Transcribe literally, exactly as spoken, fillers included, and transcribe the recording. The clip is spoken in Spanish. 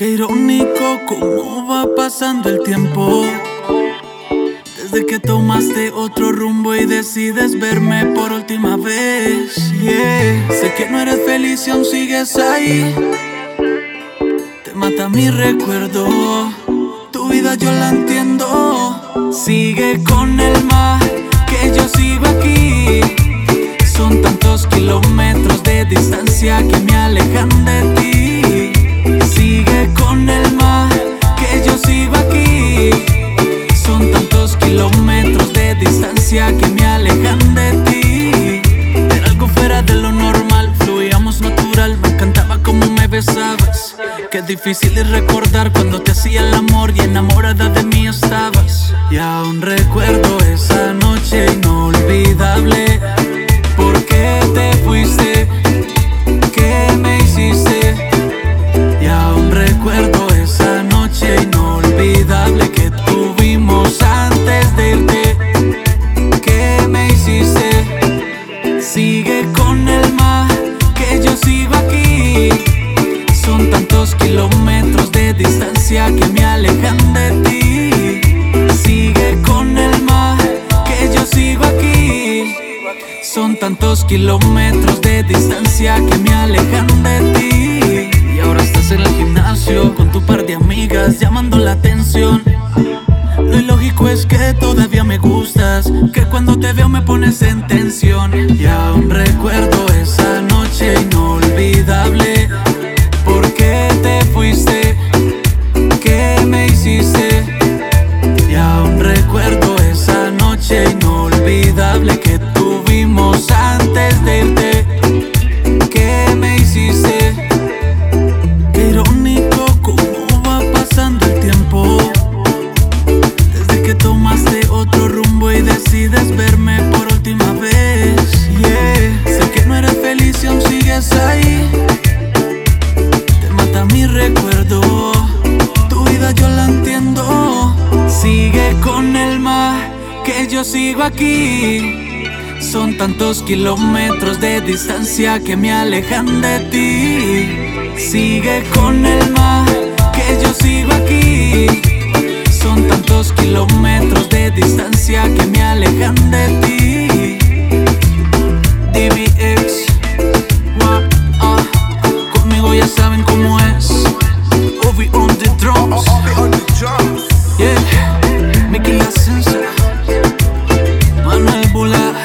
Qué irónico cómo va pasando el tiempo, desde que tomaste otro rumbo y decides verme por última vez. Yeah. Sé que no eres feliz y aún sigues ahí. Te mata mi recuerdo. Tu vida yo la entiendo. Sigue con el mar, que yo sigo aquí. Son tantos kilómetros de distancia que me alejan de ti. Sigue con el mar, que yo sigo aquí. Son tantos kilómetros de distancia que me alejan de ti. Era algo fuera de lo normal, fluíamos natural. Me encantaba cómo me besabas. Qué difícil es recordar cuando te hacía el amor y enamorada de mí estabas. Y aún recuerdo esa noche inolvidable. ¿Por qué te fuiste? ¿Qué me hiciste? Y aún recuerdo esa noche inolvidable que tuvimos antes de irte. ¿Qué me hiciste? Sigue con el mar, que yo sigo aquí. Son tantos kilómetros de distancia que me alejan de ti. Sigue con el mar, que yo sigo aquí. Son tantos kilómetros de distancia que me alejan de ti. Y ahora estás en el gimnasio con tu par de amigas llamando la atención. Lo ilógico es que todavía me gustas, que cuando te veo me pones en tensión. Y aún recuerdo esa noche inolvidable. ¿Por qué te fuiste? ¿Qué me hiciste? Y aún recuerdo esa noche inolvidable que tuvimos antes de irte. ¿Qué me hiciste? Qué irónico cómo va pasando el tiempo, desde que tomaste otro rumbo y decides verme por última vez. Yeah. Sé que no eres feliz y aún sigues ahí. Te mata mi recuerdo. Tu vida yo la entiendo. Sigue con el mar, que yo sigo aquí. Son tantos kilómetros de distancia que me alejan de ti. Sigue con el mar, que yo sigo aquí. Son tantos kilómetros de distancia que me alejan de ti. D B X, wow, ah, conmigo ya saben cómo es. Ovi on the drums, yeah, Mickey La Sensa, Manuel Bula.